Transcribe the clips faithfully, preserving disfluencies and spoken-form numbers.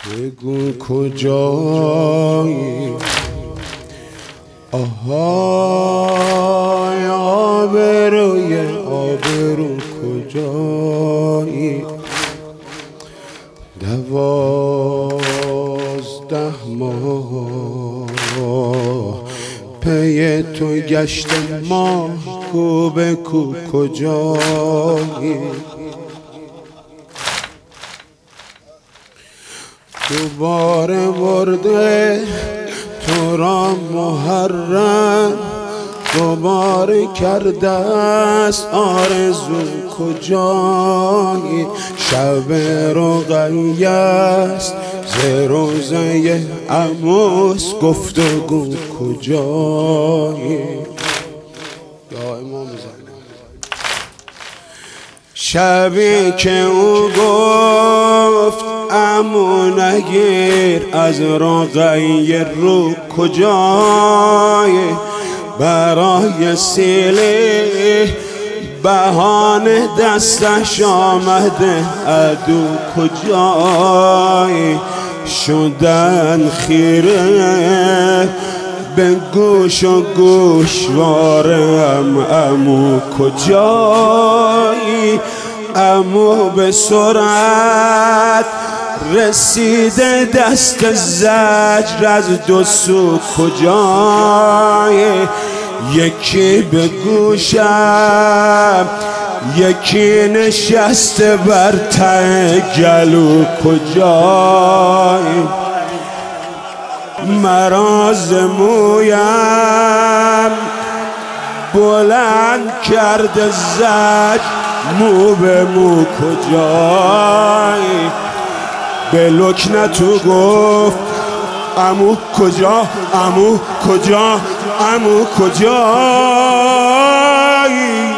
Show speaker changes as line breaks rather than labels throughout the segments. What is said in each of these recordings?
بگو کجایی آهای آبروی آبرو کجایی دوازده ماه پی تو گشتم ماه کو بگو کجایی دوباره برده تو را محرم دوباره کرده است آرزو کجایی شب رقیه است ز روزه عموس گفتگو کجایی یا امام زمان شبی که او گفت عمو نگیر از رقیه رو کجای برای سیلی بهانه دستش آمده عدو کجای شدن خیره به گوش و گوشوارم عمو کجایی عمو به سرعت رسیده دست زجر از دو سو کجای یکی به گوشم یکی نشسته بر ته گلو کجای مراز مویم بلند کرده زجر مو به مو کجای به لکنتو گفت عمو کجا عمو کجا عمو کجایی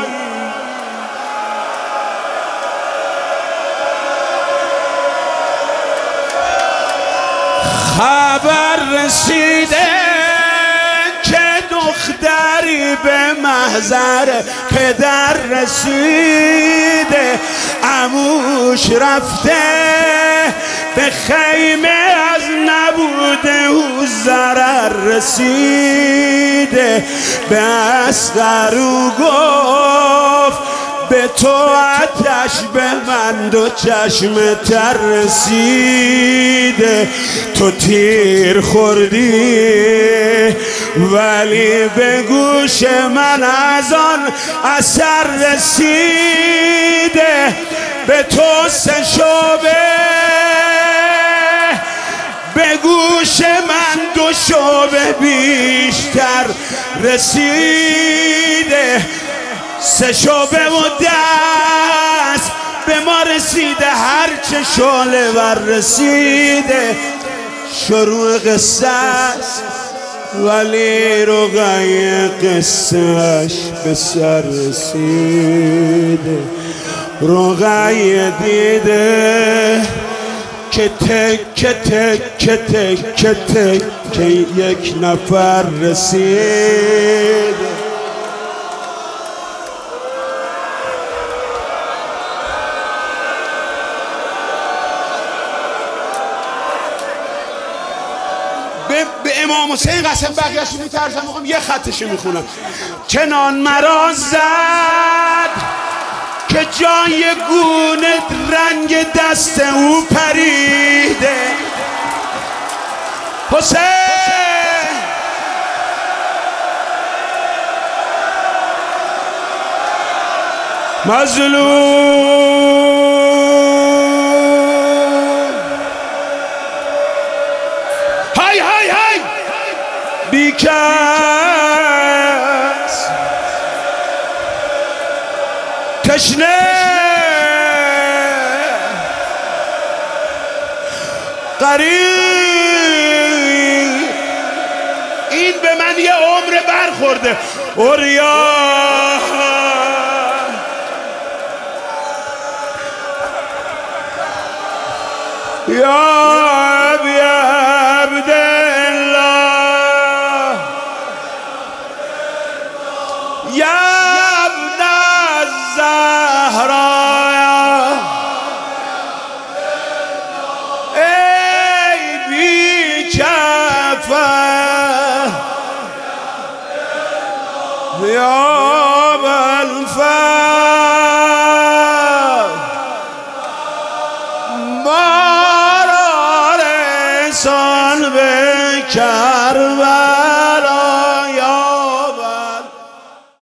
خبر رسیده که دختری به محضر پدر رسیده عموش رفته به خیمه از نبوده او ضرر رسیده به اصغرو گفت به تو آتش به من دو چشم تر رسیده تو تیر خوردی ولی به گوش من از آن اثر رسیده به تو سه شعبه به گوش من دو شعبه بیشتر رسیده سه شعبه و دست به ما رسیده هرچه شعله ور رسیده شروع قصه است ولی رقیه قصهش به سر رسیده رقیه دیده که تک تک تک تک که یک نفر رسیده به امام حسین قسم بقیه‌شو میترسم میخوام یه خطشو میخونم کنان مرا زد که جای گونه رنگ دست او پریده حسین مظلوم های های های بیکس تشنه قریب این به من یه عمر برخورده اوریا یا ابی عبدالله یا ابن الزهرا یا بالفضل ما را رسان به کربلا